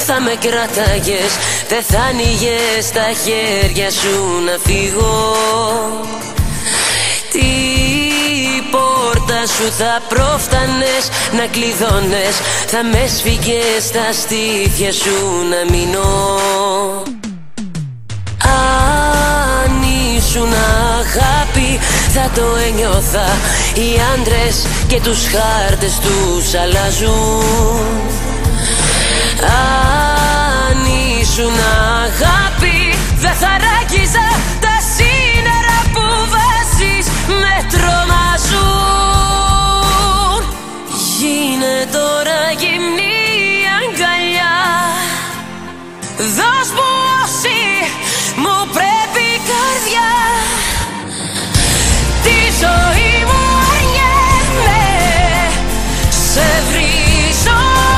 θα με κράταγες, δεν θα άνοιγες τα χέρια σου να φύγω. Την πόρτα σου θα πρόφτανες να κλειδώνες, θα με σφίγγες στα στήθια σου να μείνω. Αν ήσουν αγάπη θα το ένιωθα, οι άντρες και τους χάρτες τους αλλάζουν. Αν ήσουν αγάπη δεν θα ράκιζα τα σύνορα που βάζεις με τρομάζουν. Γίνε τώρα γυμνή αγκαλιά, δώσ' μου όση μου πρέπει καρδιά. Τη ζωή μου αρνιέμαι, σε βρίζω.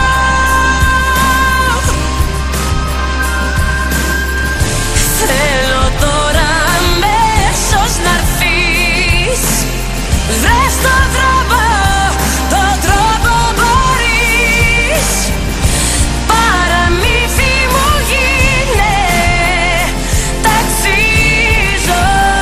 Θέλω τώρα αμέσως να'ρθείς, βρες το τρόπο, τον τρόπο μπορείς. Παραμύθι μου γίνε, ταξίζω.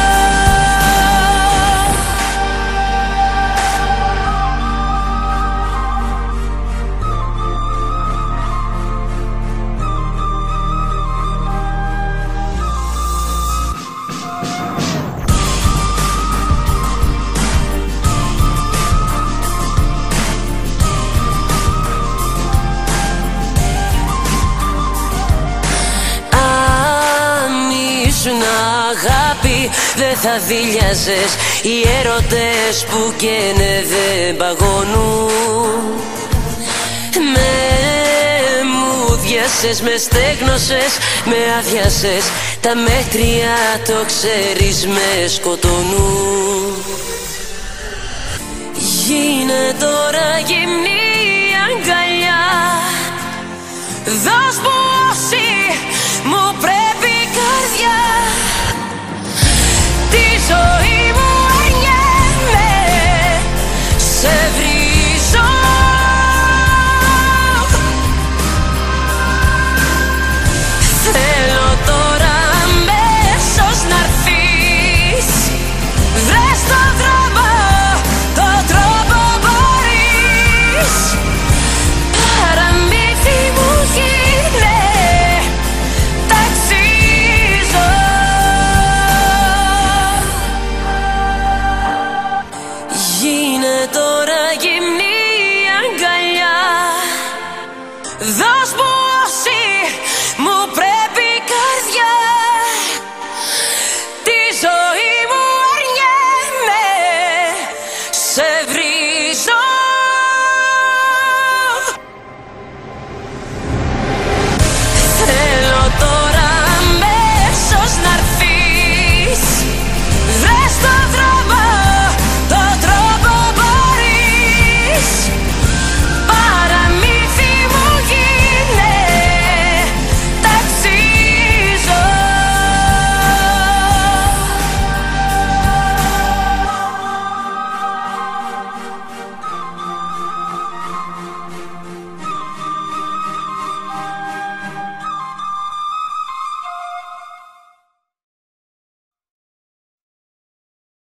Αγάπη δεν θα δειλιάζες, οι έρωτες που καίνε δεν παγώνουν. Με μουδιάσες, με στέγνωσες, με άδειασες, τα μέτρια το ξέρεις με σκοτώνουν. Γίνε τώρα γυμνή αγκαλιά, δώσ' μου όση μου πρέπει καρδιά.